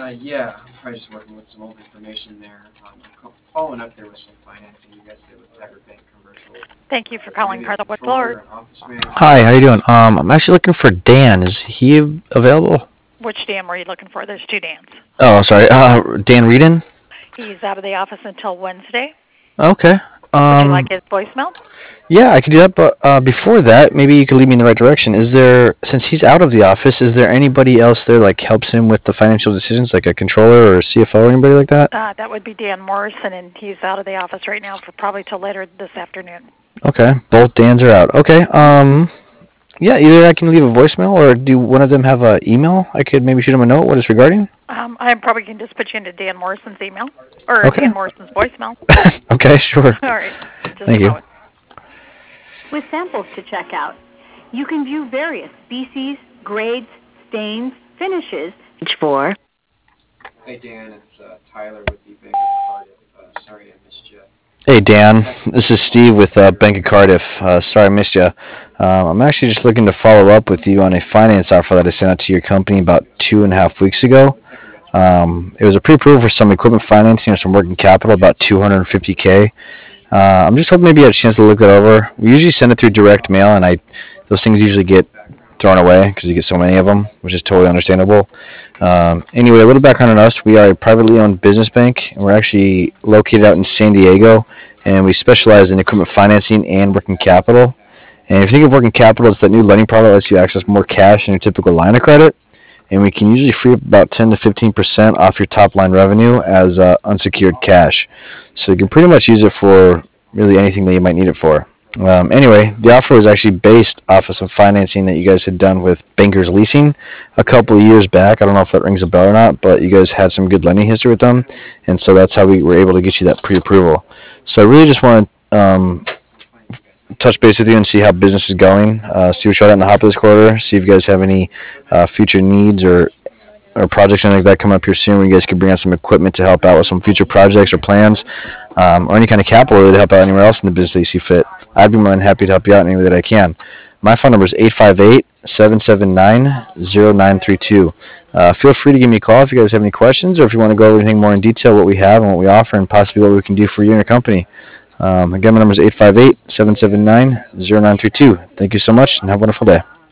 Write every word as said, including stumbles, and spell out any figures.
Uh, yeah, I'm probably just working with some old information there. Um, I'm co- following up there with some financing you guys did with Tiger Bank Commercial. Thank you Uh, for there's calling maybe a Carla controller, Florida. an office manager. Hi, how you doing? Um, I'm actually looking for Dan. Is he av- available? Which Dan were you looking for? There's two Dans. Oh, sorry. Uh, Dan Reedon? He's out of the office until Wednesday. Okay. Would you like Um, his voicemail? yeah, I could do that, but uh, before that, maybe you could lead me in the right direction. Is there, since he's out of the office, is there anybody else there like helps him with the financial decisions, like a controller or a C F O or anybody like that? Uh, that would be Dan Morrison, and he's out of the office right now for probably till later this afternoon. Okay, both Dans are out. Okay. Um, yeah, either I can leave a voicemail or do one of them have an email? I could maybe shoot him a note. What it's regarding? Um, I probably can just put you into Dan Morrison's email or Okay. Dan Morrison's voicemail. Okay, sure. All right. Just Thank a you. moment. With samples to check out, you can view various species, grades, stains, finishes. For Hey Dan, it's uh, Tyler with the Bank of Cardiff. Uh, sorry I missed you. Hey Dan, this is Steve with uh, Bank of Cardiff. Uh, sorry I missed you. Um, I'm actually just looking to follow up with you on a finance offer that I sent out to your company about two and a half weeks ago. Um, it was a pre-approval for some equipment financing or some working capital, about two hundred fifty K. Uh, I'm just hoping maybe you had a chance to look it over. We usually send it through direct mail, and I those things usually get thrown away because you get so many of them, which is totally understandable. Um, anyway, a little background on us. We are a privately owned business bank, and we're actually located out in San Diego, and we specialize in equipment financing and working capital. And if you think of working capital, it's that new lending product that lets you access more cash than your typical line of credit, and we can usually free up about ten to fifteen percent off your top line revenue as uh, unsecured cash. So you can pretty much use it for really anything that you might need it for. Um, anyway, the offer was actually based off of some financing that you guys had done with Bankers Leasing a couple of years back. I don't know if that rings a bell or not, but you guys had some good lending history with them, and so that's how we were able to get you that pre-approval. So I really just want to um, touch base with you and see how business is going, uh, see what you got in the hopper this quarter, see if you guys have any uh, future needs or or projects or anything like that coming up here soon where you guys could bring out some equipment to help out with some future projects or plans, um, or any kind of capital really to help out anywhere else in the business that you see fit. I'd be more than happy to help you out in any way that I can. My phone number is eight five eight, seven seven nine, zero nine three two. Uh, feel free to give me a call if you guys have any questions or if you want to go over anything more in detail, what we have and what we offer and possibly what we can do for you and your company. Um, again, my number is eight five eight, seven seven nine, zero nine three two. Thank you so much and have a wonderful day.